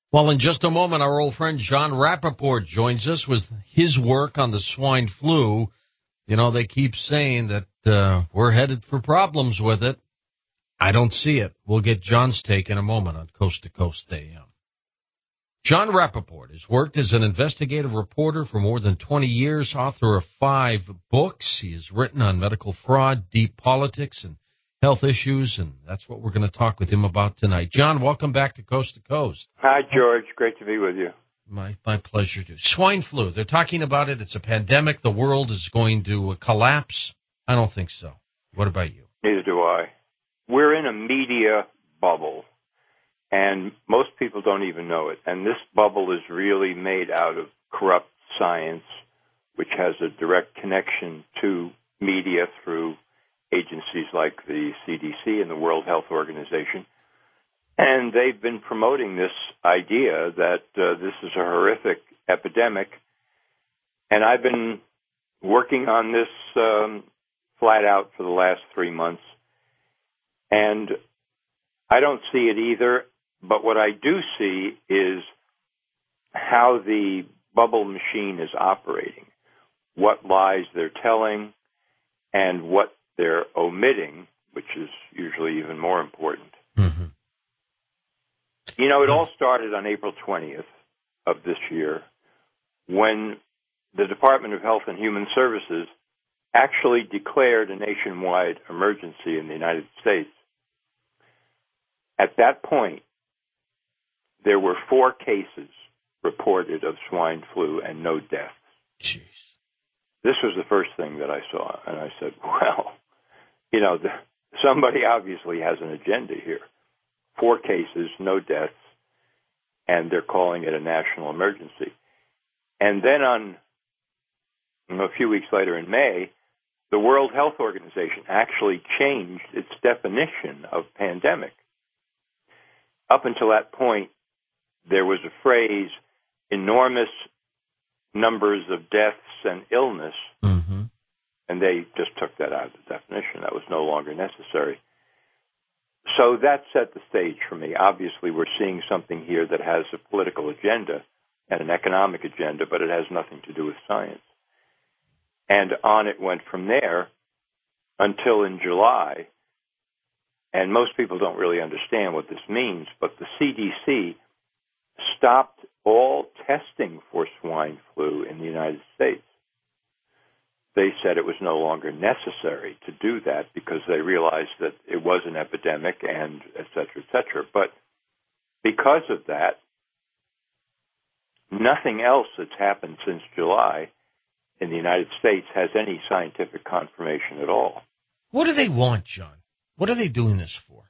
Well, in just a moment, our old friend John Rappaport joins us with his work on the swine flu. You know, they keep saying that we're headed for problems with it. I don't see it. We'll get John's take in a moment on Coast to Coast AM. John Rappaport has worked as an investigative reporter for more than 20 years, author of 5 books. He has written on medical fraud, deep politics, and health issues, and that's what we're going to talk with him about tonight. John, welcome back to Coast to Coast. Hi, George. Great to be with you. My pleasure, too. Swine flu, they're talking about it. It's a pandemic. The world is going to collapse. I don't think so. What about you? Neither do I. We're in a media bubble, and most people don't even know it. And this bubble is really made out of corrupt science, which has a direct connection to media through agencies like the CDC and the World Health Organization. And they've been promoting this idea that this is a horrific epidemic. And I've been working on this flat out for the last 3 months. And I don't see it either. But what I do see is how the bubble machine is operating, what lies they're telling, and what they're omitting, which is usually even more important. Mm-hmm. You know, it all started on April 20th of this year when the Department of Health and Human Services actually declared a nationwide emergency in the United States. At that point, there were 4 cases reported of swine flu and no deaths. Jeez. This was the first thing that I saw, and I said, well, you know, somebody obviously has an agenda here. 4 cases, no deaths, and they're calling it a national emergency. And then a few weeks later in May, the World Health Organization actually changed its definition of pandemic. Up until that point, there was a phrase, enormous numbers of deaths and illness, mm-hmm. and they just took that out of the definition. That was no longer necessary. So that set the stage for me. Obviously, we're seeing something here that has a political agenda and an economic agenda, but it has nothing to do with science. And on it went from there until in July, and most people don't really understand what this means, but the CDC stopped all testing for swine flu in the United States. They said it was no longer necessary to do that because they realized that it was an epidemic and et cetera, et cetera. But because of that, nothing else that's happened since July in the United States has any scientific confirmation at all. What do they want, John? What are they doing this for?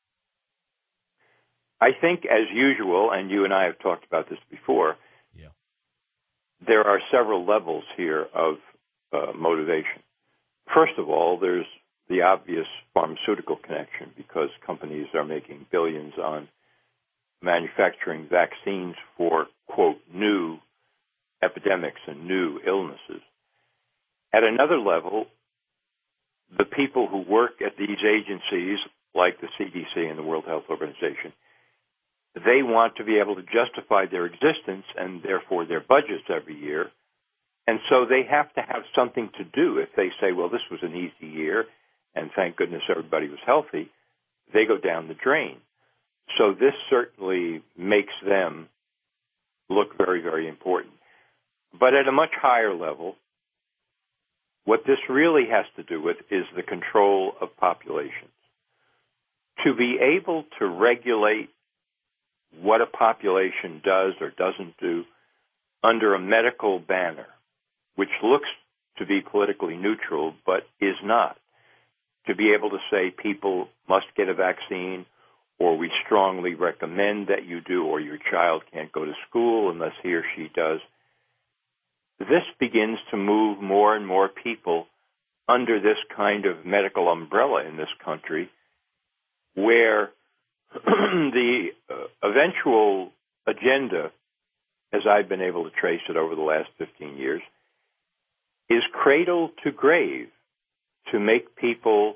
I think, as usual, and you and I have talked about this before, yeah, there are several levels here of motivation. First of all, there's the obvious pharmaceutical connection because companies are making billions on manufacturing vaccines for, quote, new epidemics and new illnesses. At another level, the people who work at these agencies, like the CDC and the World Health Organization, they want to be able to justify their existence and therefore their budgets every year. And so they have to have something to do. If they say, well, this was an easy year and thank goodness everybody was healthy, they go down the drain. So this certainly makes them look very, very important. But at a much higher level, what this really has to do with is the control of populations. To be able to regulate what a population does or doesn't do under a medical banner, which looks to be politically neutral but is not. To be able to say people must get a vaccine, or we strongly recommend that you do, or your child can't go to school unless he or she does. This begins to move more and more people under this kind of medical umbrella in this country, where the eventual agenda, as I've been able to trace it over the last 15 years, is cradle to grave to make people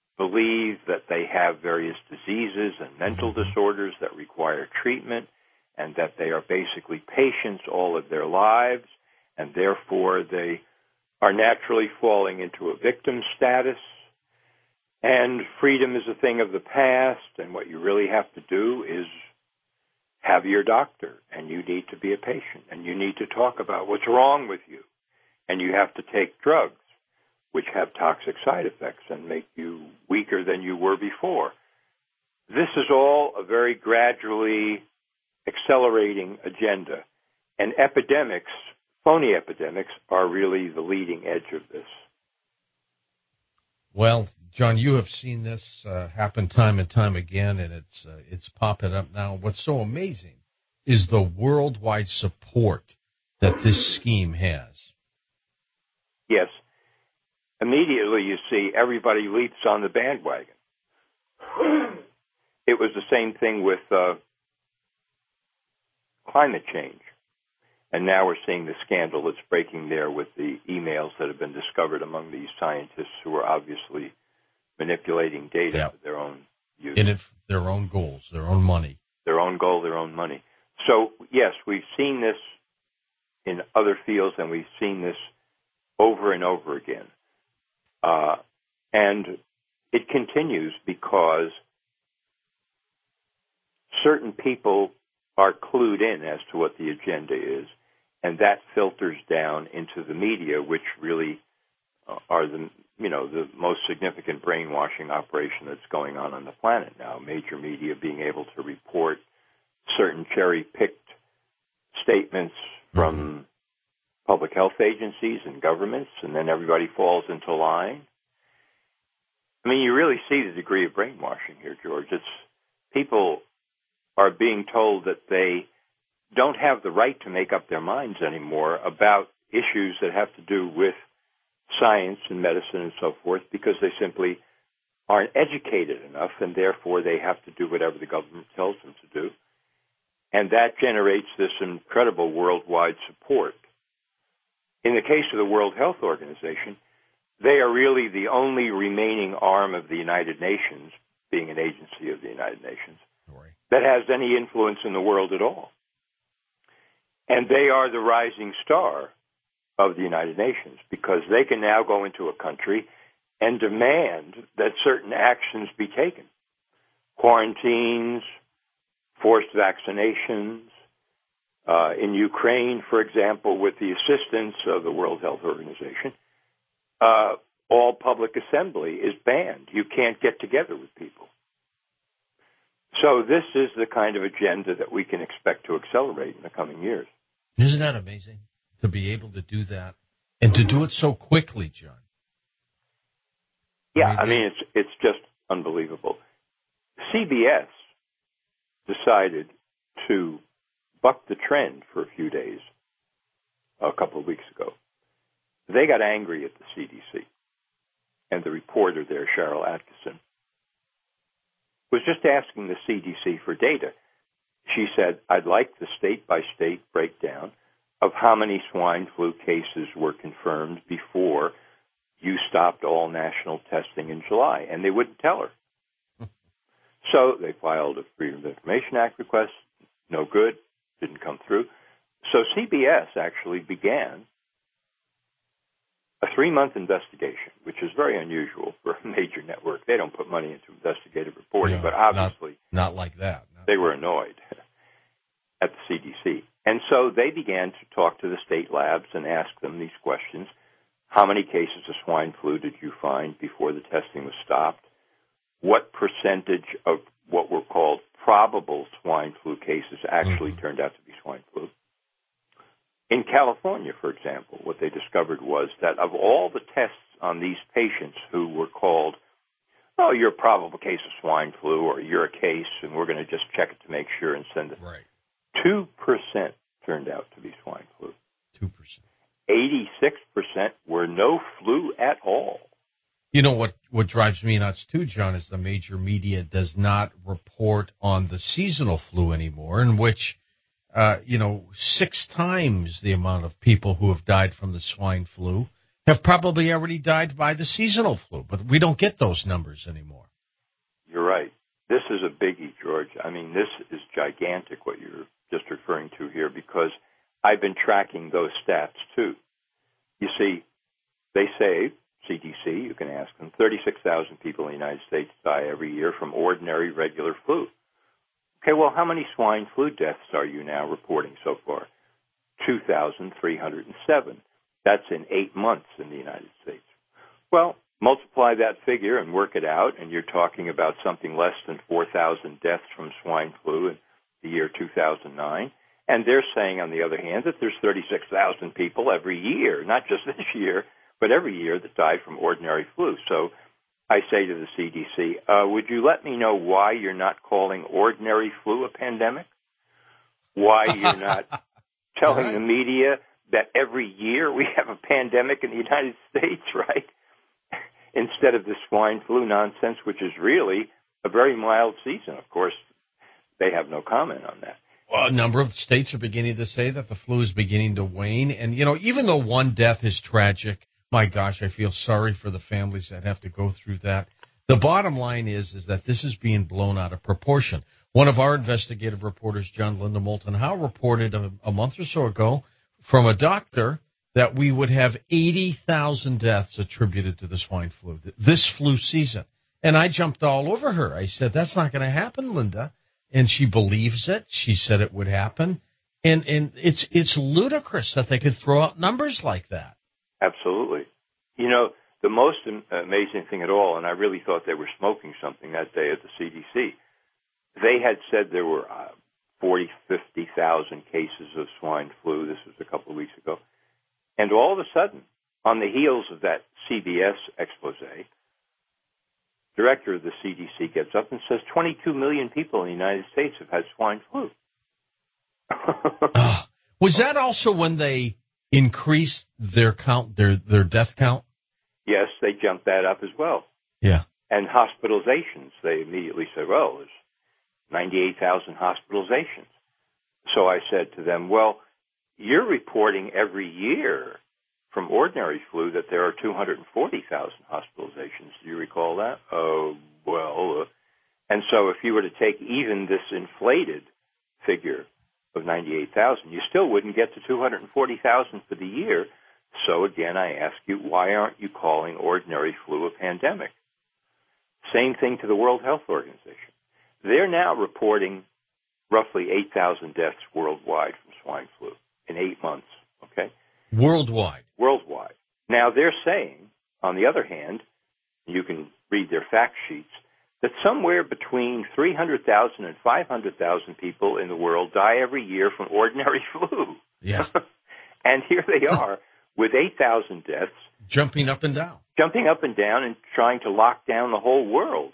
believe that they have various diseases and mental disorders that require treatment and that they are basically patients all of their lives, and therefore they are naturally falling into a victim status, and freedom is a thing of the past, and what you really have to do is have your doctor, and you need to be a patient, and you need to talk about what's wrong with you, and you have to take drugs, which have toxic side effects and make you weaker than you were before. This is all a very gradually accelerating agenda, and epidemics, phony epidemics, are really the leading edge of this. Well, John, you have seen this happen time and time again, and it's popping up now. What's so amazing is the worldwide support that this scheme has. Yes. Immediately you see everybody leaps on the bandwagon. It was the same thing with climate change. And now we're seeing the scandal that's breaking there with the emails that have been discovered among these scientists who are obviously manipulating data for their own use. In it, their own goals, their own money. Their own goal, their own money. So, yes, we've seen this in other fields, and we've seen this over and over again. And it continues because certain people are clued in as to what the agenda is, and that filters down into the media, which really are the most significant brainwashing operation that's going on the planet now. Major media being able to report certain cherry-picked statements from public health agencies and governments, and then everybody falls into line. I mean, you really see the degree of brainwashing here, George. It's people are being told that they don't have the right to make up their minds anymore about issues that have to do with science and medicine and so forth because they simply aren't educated enough, and therefore they have to do whatever the government tells them to do. And that generates this incredible worldwide support. In the case of the World Health Organization, they are really the only remaining arm of the United Nations, being an agency of the United Nations, that has any influence in the world at all. And they are the rising star of the United Nations because they can now go into a country and demand that certain actions be taken. Quarantines, forced vaccinations. In Ukraine, for example, with the assistance of the World Health Organization, all public assembly is banned. You can't get together with people. So this is the kind of agenda that we can expect to accelerate in the coming years. Isn't that amazing to be able to do that and to do it so quickly, John? Yeah, I mean it's just unbelievable. CBS decided to buck the trend for a few days a couple of weeks ago. They got angry at the CDC, and the reporter there, Cheryl Atkinson, was just asking the CDC for data. She said, I'd like the state-by-state breakdown of how many swine flu cases were confirmed before you stopped all national testing in July, and they wouldn't tell her. So they filed a Freedom of Information Act request, no good, didn't come through. So CBS actually began a 3-month investigation, which is very unusual for a major network. They don't put money into investigative reporting, but obviously not like that. They were annoyed at the CDC. And so they began to talk to the state labs and ask them these questions. How many cases of swine flu did you find before the testing was stopped? What percentage of what were called probable swine flu cases actually turned out to be swine flu? In California, for example, what they discovered was that of all the tests on these patients who were called, oh, you're a probable case of swine flu, or you're a case, and we're going to just check it to make sure and send it. Right. 2% turned out to be swine flu. 2%. 86% were no flu at all. You know what drives me nuts too, John, is the major media does not report on the seasonal flu anymore, in which 6 times the amount of people who have died from the swine flu have probably already died by the seasonal flu. But we don't get those numbers anymore. You're right. this is a biggie, George. I mean, this is gigantic what you're just referring to here, because I've been tracking those stats too. You see, they say, CDC, you can ask them, 36,000 people in the United States die every year from ordinary regular flu. Okay, well, how many swine flu deaths are you now reporting so far? 2,307. That's in 8 months in the United States. Well, multiply that figure and work it out, and you're talking about something less than 4,000 deaths from swine flu in the year 2009. And they're saying, on the other hand, that there's 36,000 people every year, not just this year, but every year that die from ordinary flu. So I say to the CDC, would you let me know why you're not calling ordinary flu a pandemic? Why you're not telling the media that every year we have a pandemic in the United States, right? Instead of the swine flu nonsense, which is really a very mild season. Of course, they have no comment on that. Well, a number of states are beginning to say that the flu is beginning to wane. And, you know, even though one death is tragic, my gosh, I feel sorry for the families that have to go through that. The bottom line is that this is being blown out of proportion. One of our investigative reporters, John Linda Moulton Howe, reported a month or so ago from a doctor that we would have 80,000 deaths attributed to the swine flu this flu season. And I jumped all over her. I said, that's not going to happen, Linda. And she believes it. She said it would happen. And it's ludicrous that they could throw out numbers like that. Absolutely. You know, the most amazing thing at all, and I really thought they were smoking something that day at the CDC, they had said there were 40, 50,000 cases of swine flu. This was a couple of weeks ago. And all of a sudden, on the heels of that CBS expose, director of the CDC gets up and says 22 million people in the United States have had swine flu. Was that also when they increased their count, their death count? Yes, they jumped that up as well. Yeah. And hospitalizations, they immediately said, well, there's 98,000 hospitalizations. So I said to them, well, you're reporting every year from ordinary flu that there are 240,000 hospitalizations. Do you recall that? Oh, well. And so if you were to take even this inflated figure of 98,000, you still wouldn't get to 240,000 for the year. So again, I ask you, why aren't you calling ordinary flu a pandemic? Same thing to the World Health Organization. They're now reporting roughly 8,000 deaths worldwide from swine flu in 8 months, okay? Worldwide. Worldwide. Now, they're saying, on the other hand, you can read their fact sheets, that somewhere between 300,000 and 500,000 people in the world die every year from ordinary flu. Yeah. And here they are with 8,000 deaths. Jumping up and down. Jumping up and down and trying to lock down the whole world.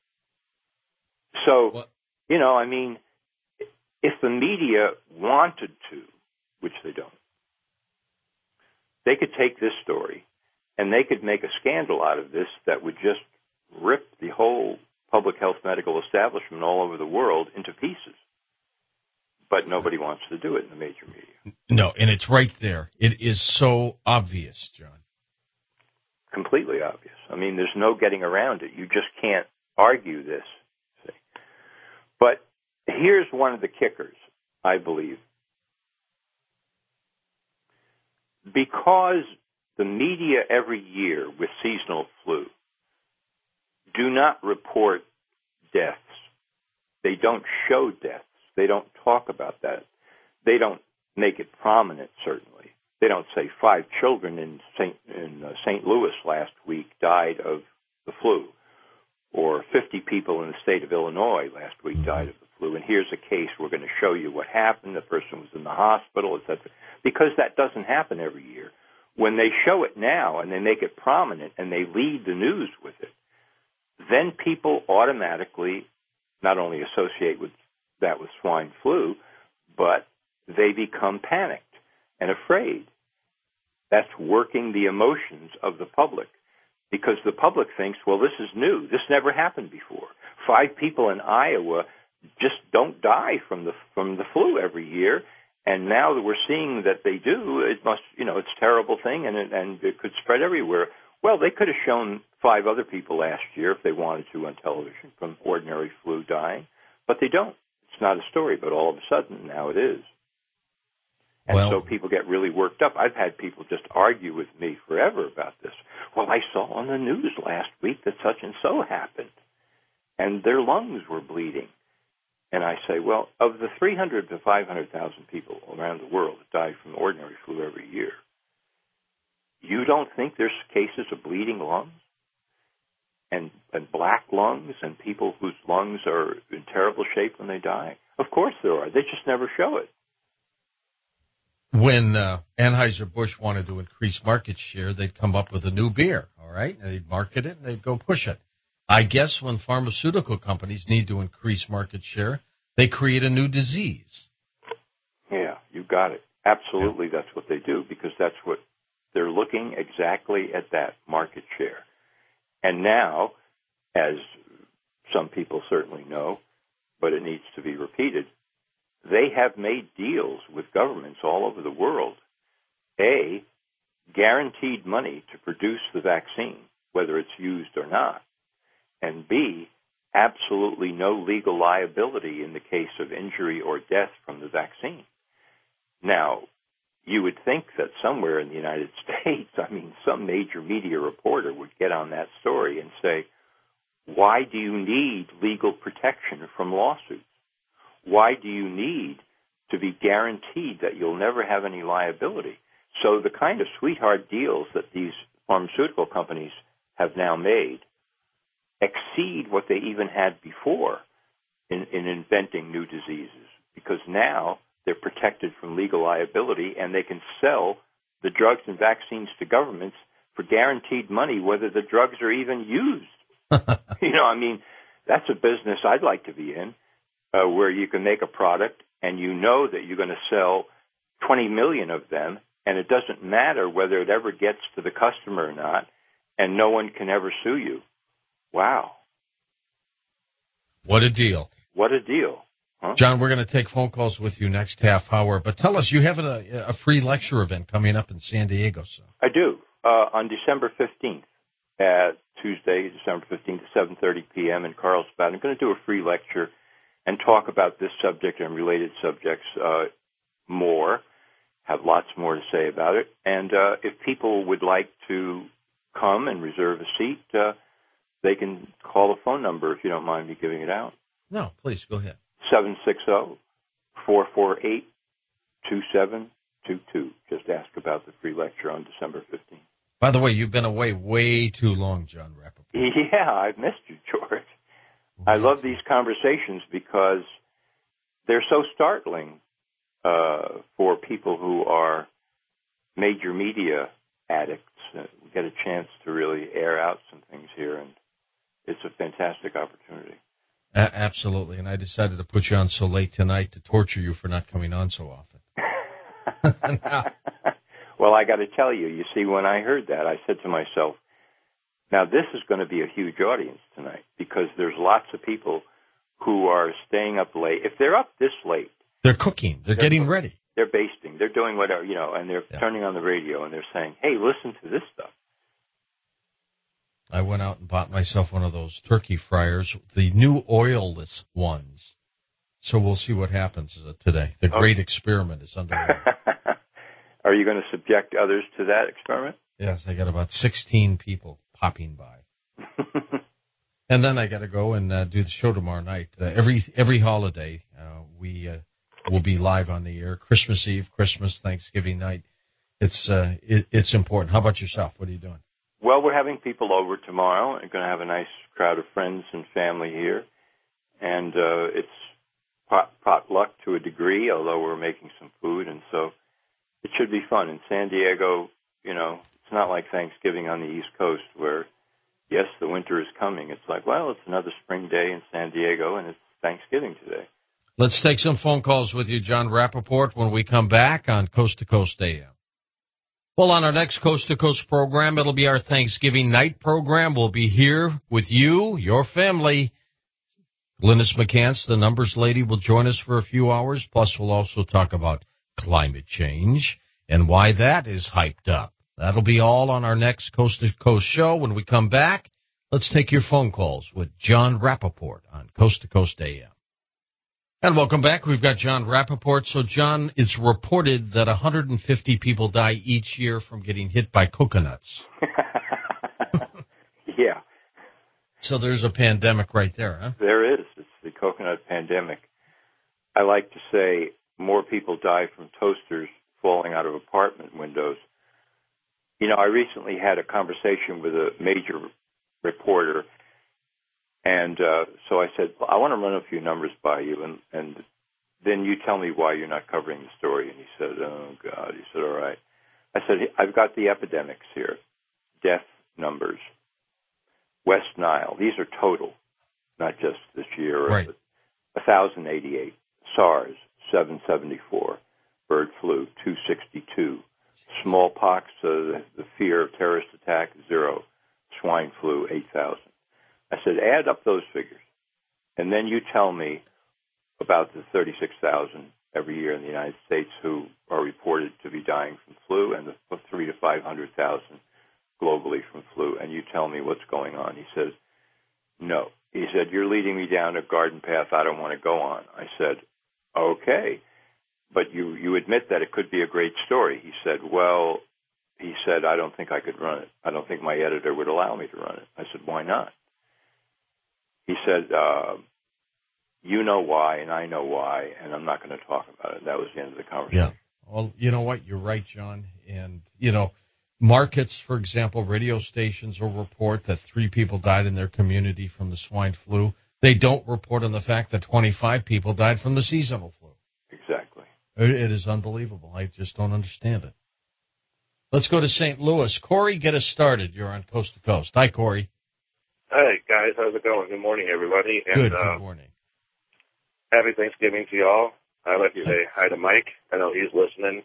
So, you know, I mean, if the media wanted to, which they don't, they could take this story and they could make a scandal out of this that would just rip the whole public health medical establishment all over the world into pieces. But nobody wants to do it in the major media. No, and it's right there. It is so obvious, John. Completely obvious. I mean, there's no getting around it. You just can't argue this. See? But here's one of the kickers, I believe. Because the media every year with seasonal flu do not report deaths. They don't show deaths. They don't talk about that. They don't make it prominent, certainly. They don't say 5 children in St. Louis last week died of the flu, or 50 people in the state of Illinois last week died of the flu, and here's a case, we're going to show you what happened, the person was in the hospital, etc. Because that doesn't happen every year. When they show it now and they make it prominent and they lead the news with it, then people automatically not only associate with that with swine flu, but they become panicked and afraid. That's working the emotions of the public, because the public thinks, well, this is new. This never happened before. 5 people in Iowa just don't die from the flu every year, and now that we're seeing that they do, it must, it's a terrible thing, and it could spread everywhere. Well, they could have shown 5 other people last year if they wanted to on television from ordinary flu dying, but they don't. It's not a story, but all of a sudden now it is. And so people get really worked up. I've had people just argue with me forever about this. Well, I saw on the news last week that such and so happened, and their lungs were bleeding. And I say, well, of the 300 to 500,000 people around the world that die from ordinary flu every year, you don't think there's cases of bleeding lungs and black lungs and people whose lungs are in terrible shape when they die? Of course there are. They just never show it. When Anheuser-Busch wanted to increase market share, they'd come up with a new beer, all right? And they'd market it, and they'd go push it. I guess when pharmaceutical companies need to increase market share, they create a new disease. Yeah, you got it. Absolutely, That's what they do, because that's what they're looking exactly at, that market share. And now, as some people certainly know, but it needs to be repeated, they have made deals with governments all over the world. A, guaranteed money to produce the vaccine, whether it's used or not. And B, absolutely no legal liability in the case of injury or death from the vaccine. Now, you would think that somewhere in the United States, some major media reporter would get on that story and say, why do you need legal protection from lawsuits? Why do you need to be guaranteed that you'll never have any liability? So the kind of sweetheart deals that these pharmaceutical companies have now made exceed what they even had before in inventing new diseases, because now they're protected from legal liability and they can sell the drugs and vaccines to governments for guaranteed money, whether the drugs are even used. That's a business I'd like to be in, where you can make a product and you know that you're going to sell 20 million of them, and it doesn't matter whether it ever gets to the customer or not, and no one can ever sue you. Wow. What a deal. What a deal. Huh? John, we're going to take phone calls with you next half hour, but tell us, you have a free lecture event coming up in San Diego. So. I do, on December 15th, Tuesday, December 15th at 7:30 p.m. in Carlsbad. I'm going to do a free lecture and talk about this subject and related subjects more, have lots more to say about it. And if people would like to come and reserve a seat, they can call the phone number, if you don't mind me giving it out. No, please, go ahead. 760-448-2722. Just ask about the free lecture on December 15th. By the way, you've been away way too long, John Rappaport. Yeah, I've missed you, George. I love these conversations because they're so startling for people who are major media addicts. We get a chance to really air out some things here, and it's a fantastic opportunity. Absolutely, and I decided to put you on so late tonight to torture you for not coming on so often. Well, I got to tell you, you see, when I heard that, I said to myself, now this is going to be a huge audience tonight, because there's lots of people who are staying up late. If they're up this late, they're cooking, they're getting cooking, ready. They're basting, they're doing whatever, and they're turning on the radio and they're saying, hey, listen to this stuff. I went out and bought myself one of those turkey fryers, the new oilless ones. So we'll see what happens today. The great experiment is underway. Are you going to subject others to that experiment? Yes, I got about 16 people popping by. And then I got to go and do the show tomorrow night. Every holiday, we will be live on the air. Christmas Eve, Christmas, Thanksgiving night. It's important. How about yourself? What are you doing? Well, we're having people over tomorrow. We're going to have a nice crowd of friends and family here. And it's potluck to a degree, although we're making some food. And so it should be fun. In San Diego, it's not like Thanksgiving on the East Coast where, yes, the winter is coming. It's like, well, it's another spring day in San Diego, and it's Thanksgiving today. Let's take some phone calls with you, John Rappaport, when we come back on Coast to Coast AM. Well, on our next Coast to Coast program, it'll be our Thanksgiving night program. We'll be here with you, your family. Glynis McCants, the numbers lady, will join us for a few hours. Plus, we'll also talk about climate change and why that is hyped up. That'll be all on our next Coast to Coast show. When we come back, let's take your phone calls with John Rappaport on Coast to Coast AM. And welcome back. We've got John Rappaport. So, John, it's reported that 150 people die each year from getting hit by coconuts. Yeah. So there's a pandemic right there, huh? There is. It's the coconut pandemic. I like to say more people die from toasters falling out of apartment windows. You know, I recently had a conversation with a major reporter, and so I said, I want to run a few numbers by you, and then you tell me why you're not covering the story. And he said, oh, God. He said, all right. I said, I've got the epidemics here, death numbers. West Nile, these are total, not just this year. Right. 1,088. SARS, 774. Bird flu, 262. Smallpox, the fear of terrorist attack, 0. Swine flu, 8,000. I said, add up those figures, and then you tell me about the 36,000 every year in the United States who are reported to be dying from flu, and the 300,000 to 500,000 globally from flu, and you tell me what's going on. He says, no. He said, you're leading me down a garden path I don't want to go on. I said, okay, but you admit that it could be a great story. He said, well, I don't think I could run it. I don't think my editor would allow me to run it. I said, why not? He said, you know why, and I know why, and I'm not going to talk about it. That was the end of the conversation. Yeah. Well, you know what? You're right, John. And, you know, markets, for example, radio stations will report that 3 people died in their community from the swine flu. They don't report on the fact that 25 people died from the seasonal flu. Exactly. It is unbelievable. I just don't understand it. Let's go to St. Louis. Corey, get us started. You're on Coast to Coast. Hi, Corey. Hey, guys. How's it going? Good morning, everybody. And, Good morning. Happy Thanksgiving to you all. I'd like to say hi to Mike. I know he's listening.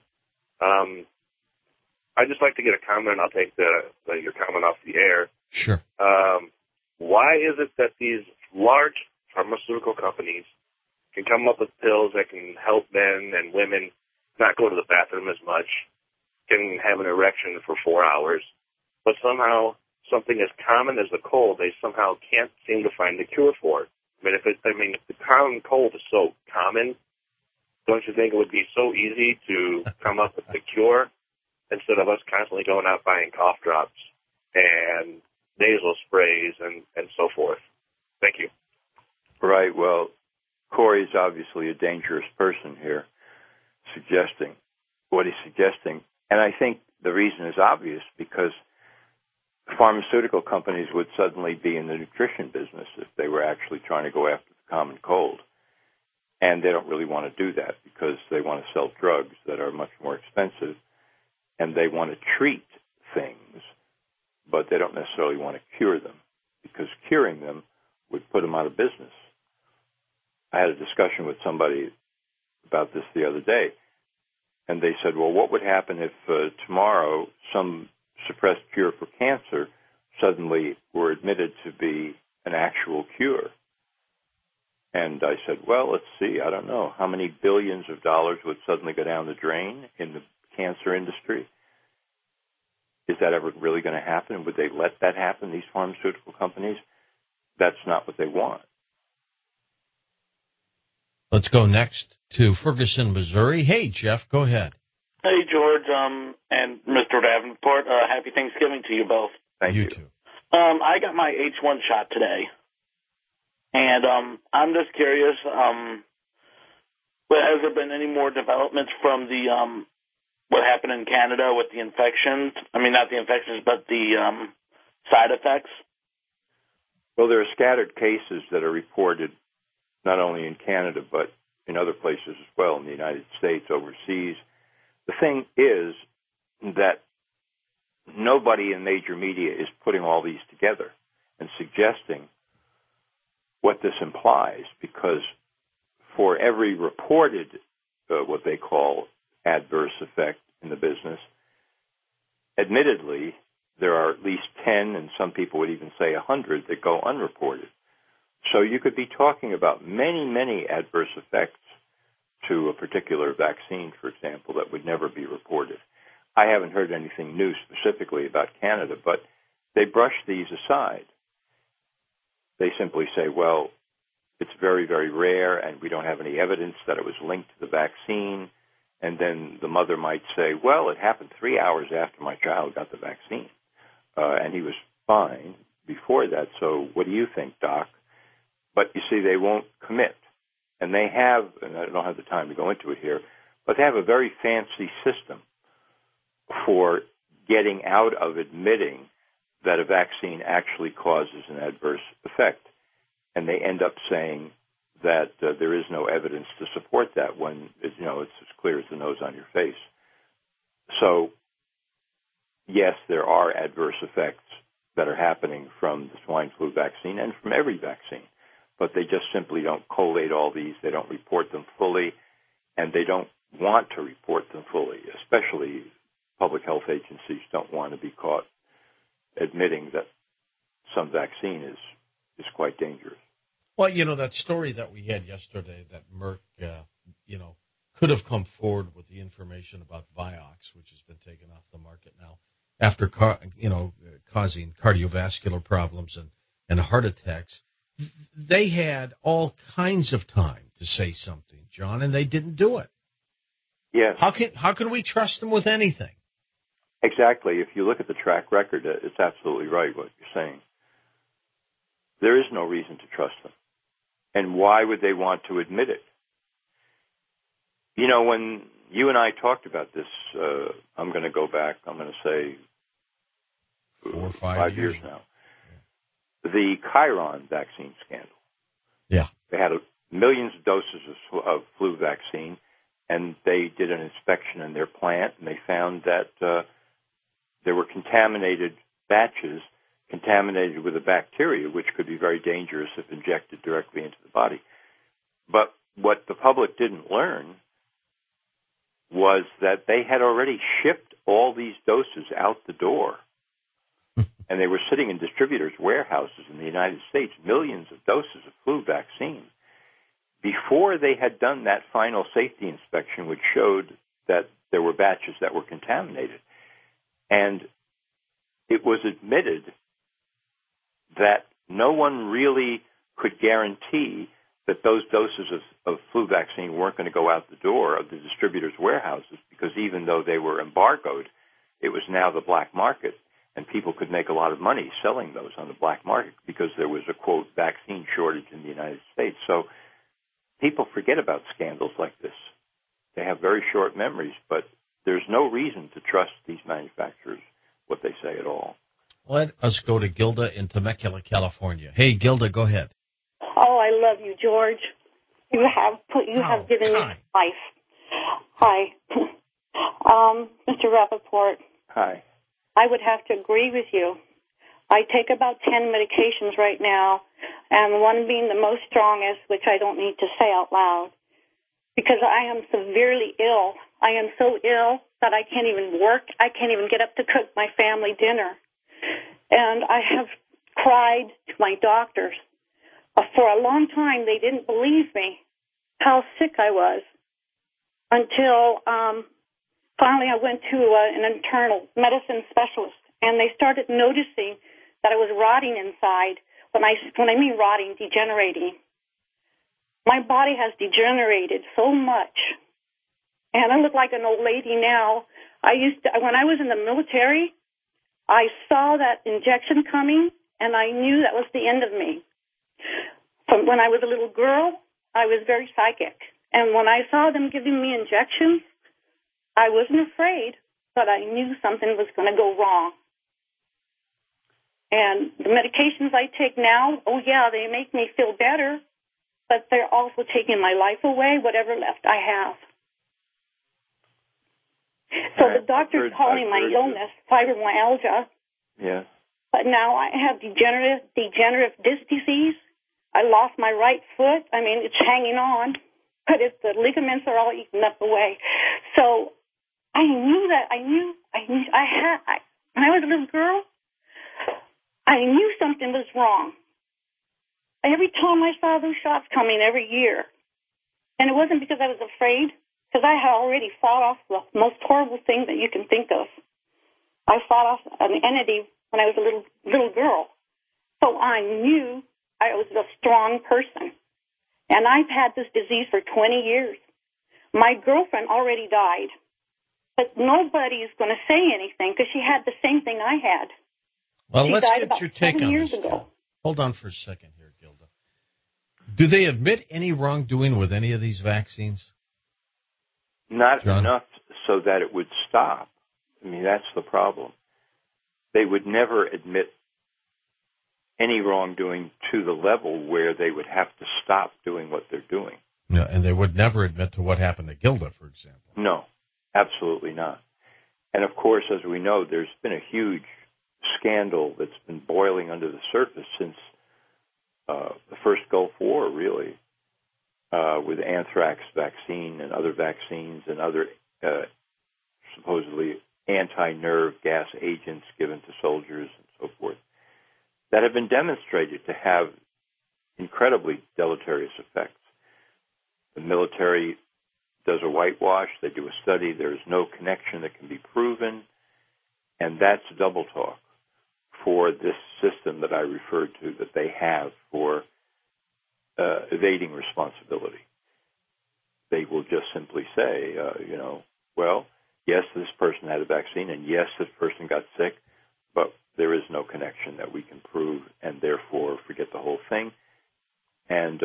I'd just like to get a comment. I'll take your comment off the air. Sure. Why is it that these large pharmaceutical companies can come up with pills that can help men and women not go to the bathroom as much, can have an erection for 4 hours, but somehow something as common as the cold, they somehow can't seem to find a cure for it? If the common cold is so common, don't you think it would be so easy to come up with the cure instead of us constantly going out buying cough drops and nasal sprays and so forth? Thank you. Right. Well, Corey's obviously a dangerous person here, suggesting what he's suggesting. And I think the reason is obvious, because pharmaceutical companies would suddenly be in the nutrition business if they were actually trying to go after the common cold. And they don't really want to do that because they want to sell drugs that are much more expensive, and they want to treat things, but they don't necessarily want to cure them, because curing them would put them out of business. I had a discussion with somebody about this the other day, and they said, well, what would happen if tomorrow some suppressed cure for cancer suddenly were admitted to be an actual cure? And I said, well, let's see, I don't know. How many billions of dollars would suddenly go down the drain in the cancer industry? Is that ever really going to happen? Would they let that happen, these pharmaceutical companies? That's not what they want. Let's go next to Ferguson, Missouri. Hey, Jeff, go ahead. Hey, George, and Mr. Davenport. Happy Thanksgiving to you both. Thank you. Too. I got my H1 shot today, and I'm just curious, but has there been any more developments from the what happened in Canada with the infections? I mean, not the infections, but the side effects? Well, there are scattered cases that are reported not only in Canada, but in other places as well, in the United States, overseas. The thing is that nobody in major media is putting all these together and suggesting what this implies, because for every reported, what they call adverse effect in the business, admittedly, there are at least 10, and some people would even say 100, that go unreported. So you could be talking about many, many adverse effects to a particular vaccine, for example, that would never be reported. I haven't heard anything new specifically about Canada, but they brush these aside. They simply say, well, it's very, very rare, and we don't have any evidence that it was linked to the vaccine. And then the mother might say, well, it happened 3 hours after my child got the vaccine, and he was fine before that, so what do you think, Doc? But you see, they won't commit. And they have, and I don't have the time to go into it here, but they have a very fancy system for getting out of admitting that a vaccine actually causes an adverse effect. And they end up saying that there is no evidence to support that when, it's as clear as the nose on your face. So, yes, there are adverse effects that are happening from the swine flu vaccine and from every vaccine, but they just simply don't collate all these. They don't report them fully, and they don't want to report them fully, especially public health agencies don't want to be caught admitting that some vaccine is quite dangerous. Well, that story that we had yesterday that Merck, could have come forward with the information about Vioxx, which has been taken off the market now after, causing cardiovascular problems and heart attacks. They had all kinds of time to say something, John, and they didn't do it. Yes. How can we trust them with anything? Exactly. If you look at the track record, it's absolutely right what you're saying. There is no reason to trust them. And why would they want to admit it? When you and I talked about this, I'm going to go back, I'm going to say 4 or 5 years now. Yeah. The Chiron vaccine scandal. Yeah. They had millions of doses of flu vaccine, and they did an inspection in their plant, and they found that there were contaminated batches, contaminated with a bacteria, which could be very dangerous if injected directly into the body. But what the public didn't learn was that they had already shipped all these doses out the door, and they were sitting in distributors' warehouses in the United States, millions of doses of flu vaccine, before they had done that final safety inspection, which showed that there were batches that were contaminated. And it was admitted that no one really could guarantee that those doses of flu vaccine weren't going to go out the door of the distributors' warehouses, because even though they were embargoed, it was now the black market, and people could make a lot of money selling those on the black market because there was a, quote, vaccine shortage in the United States. So people forget about scandals like this. They have very short memories, but there's no reason to trust these manufacturers, what they say at all. Let us go to Gilda in Temecula, California. Hey, Gilda, go ahead. Oh, I love you, George. You have given me life. Hi. Mr. Rappaport. Hi. I would have to agree with you. I take about 10 medications right now, and one being the most strongest, which I don't need to say out loud, because I am severely ill. I am so ill that I can't even work. I can't even get up to cook my family dinner. And I have cried to my doctors. For a long time, they didn't believe me how sick I was until finally I went to an internal medicine specialist, and they started noticing that I was rotting inside. When I mean rotting, degenerating. My body has degenerated so much, and I look like an old lady now. When I was in the military, I saw that injection coming, and I knew that was the end of me. From when I was a little girl, I was very psychic. And when I saw them giving me injections, I wasn't afraid, but I knew something was going to go wrong. And the medications I take now, oh, yeah, they make me feel better, but they're also taking my life away, whatever left I have. So the doctor's calling my illness fibromyalgia. Yeah. But now I have degenerative disc disease. I lost my right foot. I mean, it's hanging on, but the ligaments are all eaten up away. So I knew that. When I was a little girl, I knew something was wrong. Every time I saw those shots coming every year, and it wasn't because I was afraid. because I had already fought off the most horrible thing that you can think of. I fought off an entity when I was a little girl. So I knew I was a strong person. And I've had this disease for 20 years. My girlfriend already died. But nobody's going to say anything because she had the same thing I had. Well, she let's died get about your take 7 on years this. ago. Hold on for a second here, Gilda. Do they admit any wrongdoing with any of these vaccines? Not John? enough so that it would stop. I mean, that's the problem. They would never admit any wrongdoing to the level where they would have to stop doing what they're doing. No, and they would never admit to what happened to Gilda, for example. No, absolutely not. And of course, as we know, there's been a huge scandal that's been boiling under the surface since the first Gulf War, really, with anthrax vaccine and other vaccines and other supposedly anti-nerve gas agents given to soldiers and so forth that have been demonstrated to have incredibly deleterious effects. The military does a whitewash, they do a study, there is no connection that can be proven, and that's double talk for this system that I referred to that they have for evading responsibility. They will just simply say, well, yes, this person had a vaccine, and yes, this person got sick, but there is no connection that we can prove, and therefore forget the whole thing. And,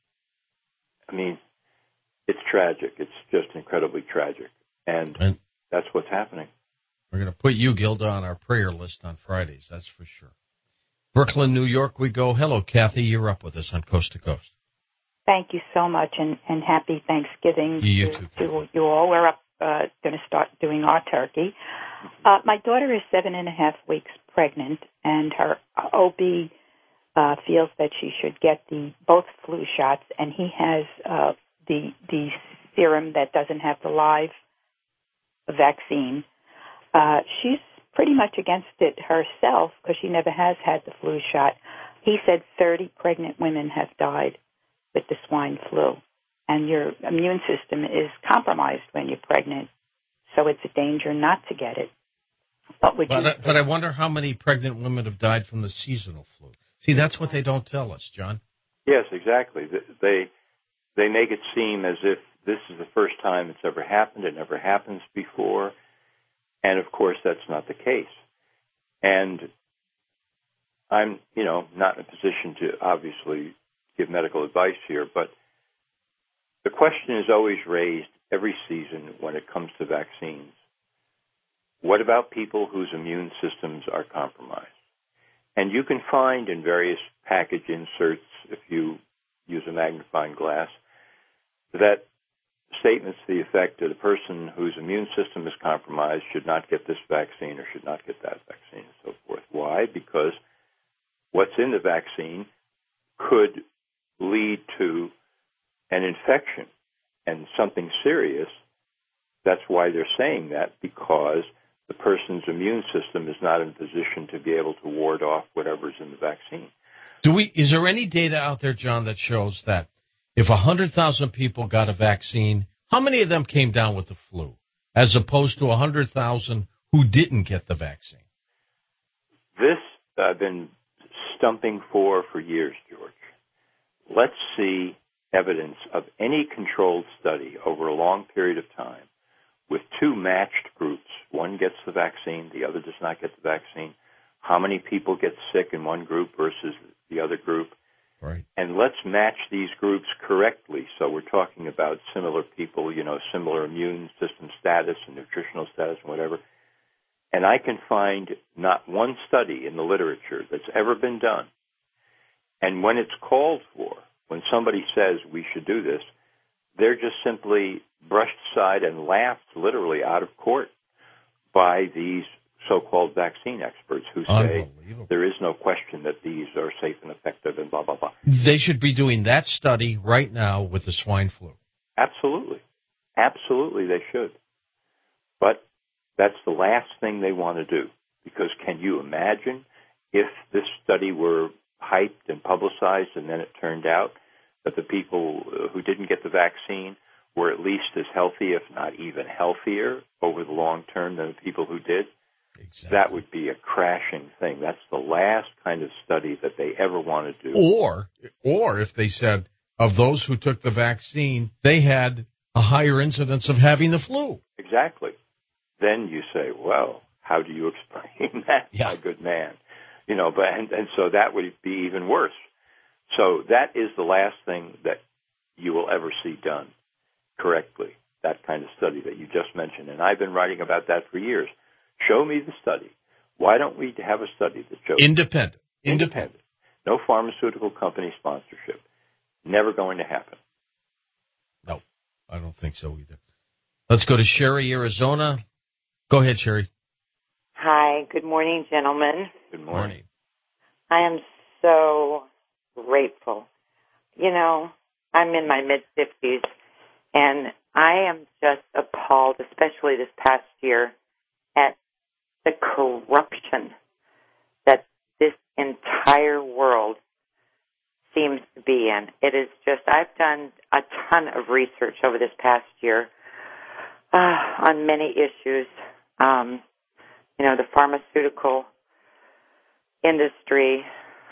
it's tragic. It's just incredibly tragic. And that's what's happening. We're going to put you, Gilda, on our prayer list on Fridays, that's for sure. Brooklyn, New York, we go. Hello, Kathy. You're up with us on Coast to Coast. Thank you so much, and happy Thanksgiving to you all. We're going to start doing our turkey. My daughter is 7.5 weeks pregnant, and her OB feels that she should get both flu shots, and he has the serum that doesn't have the live vaccine. She's pretty much against it herself because she never has had the flu shot. He said 30 pregnant women have died with the swine flu, and your immune system is compromised when you're pregnant, so it's a danger not to get it. But I wonder how many pregnant women have died from the seasonal flu. See, that's what they don't tell us, John. Yes, exactly. They make it seem as if this is the first time it's ever happened. It never happens before. And, of course, that's not the case. And I'm, not in a position to obviously give medical advice here, but the question is always raised every season when it comes to vaccines. What about people whose immune systems are compromised? And you can find in various package inserts, if you use a magnifying glass, that statements to the effect that a person whose immune system is compromised should not get this vaccine or should not get that vaccine and so forth. Why? Because what's in the vaccine could lead to an infection and something serious. That's why they're saying that, because the person's immune system is not in a position to be able to ward off whatever's in the vaccine. Is there any data out there, John, that shows that if 100,000 people got a vaccine, how many of them came down with the flu, as opposed to 100,000 who didn't get the vaccine? This I've been stumping for years, George. Let's see evidence of any controlled study over a long period of time with two matched groups. One gets the vaccine, the other does not get the vaccine. How many people get sick in one group versus the other group? Right. And let's match these groups correctly. So we're talking about similar people, similar immune system status and nutritional status and whatever. And I can find not one study in the literature that's ever been done. And when it's called for, when somebody says we should do this, they're just simply brushed aside and laughed literally out of court by these so-called vaccine experts who say there is no question that these are safe and effective and blah, blah, blah. They should be doing that study right now with the swine flu. Absolutely. Absolutely they should. But that's the last thing they want to do, because can you imagine if this study were hyped and publicized and then it turned out that the people who didn't get the vaccine were at least as healthy, if not even healthier, over the long term than the people who did, that would be a crashing thing. That's the last kind of study that they ever want to do. Or if they said, of those who took the vaccine, they had a higher incidence of having the flu. Exactly. Then you say, well, how do you explain that, my good man? You know, but and so that would be even worse. So that is the last thing that you will ever see done correctly, that kind of study that you just mentioned. And I've been writing about that for years. Show me the study. Why don't we have a study that shows... Independent. No pharmaceutical company sponsorship. Never going to happen. No, I don't think so either. Let's go to Sherry, Arizona. Go ahead, Sherry. Hi. Good morning, gentlemen. Good morning. I am so grateful. You know, I'm in my mid-50s, and I am just appalled, especially this past year, at the corruption that this entire world seems to be in. It is just, I've done a ton of research over this past year on many issues. You know, the pharmaceutical industry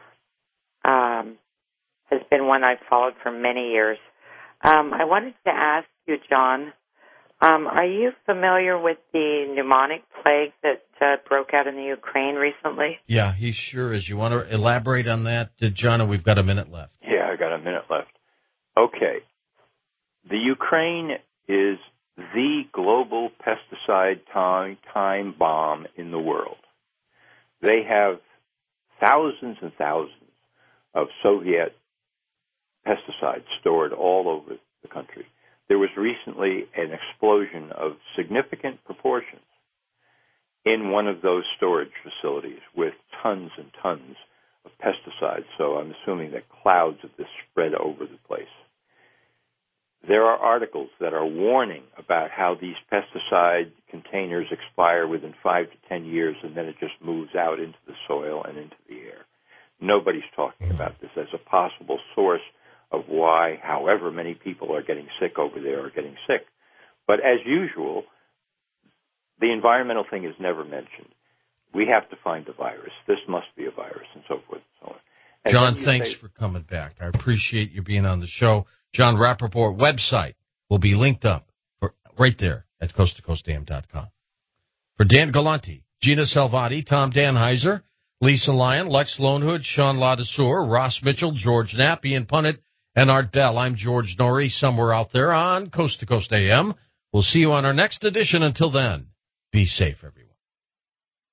has been one I've followed for many years. I wanted to ask you, John, are you familiar with the pneumonic plague that broke out in the Ukraine recently? Yeah, he sure is. You want to elaborate on that, John? And we've got a minute left. Yeah, I got a minute left. Okay. The Ukraine is the global pesticide time bomb in the world. They have thousands and thousands of Soviet pesticides stored all over the country. There was recently an explosion of significant proportions in one of those storage facilities with tons and tons of pesticides. So I'm assuming that clouds of this spread over the place. There are articles that are warning about how these pesticide containers expire within 5 to 10 years, and then it just moves out into the soil and into the air. Nobody's talking about this as a possible source of why however many people are getting sick over there are getting sick. But as usual, the environmental thing is never mentioned. We have to find the virus. This must be a virus, and so forth and so on. And John, thanks for coming back. I appreciate you being on the show. John Rappaport website will be linked up right there at coasttocoastam.com. For Dan Galante, Gina Salvati, Tom Danheiser, Lisa Lyon, Lex Lonehood, Sean Ladesseur, Ross Mitchell, George Knapp, Ian Punnett, and Art Bell. I'm George Norrie, somewhere out there on Coast to Coast AM. We'll see you on our next edition. Until then, be safe, everyone.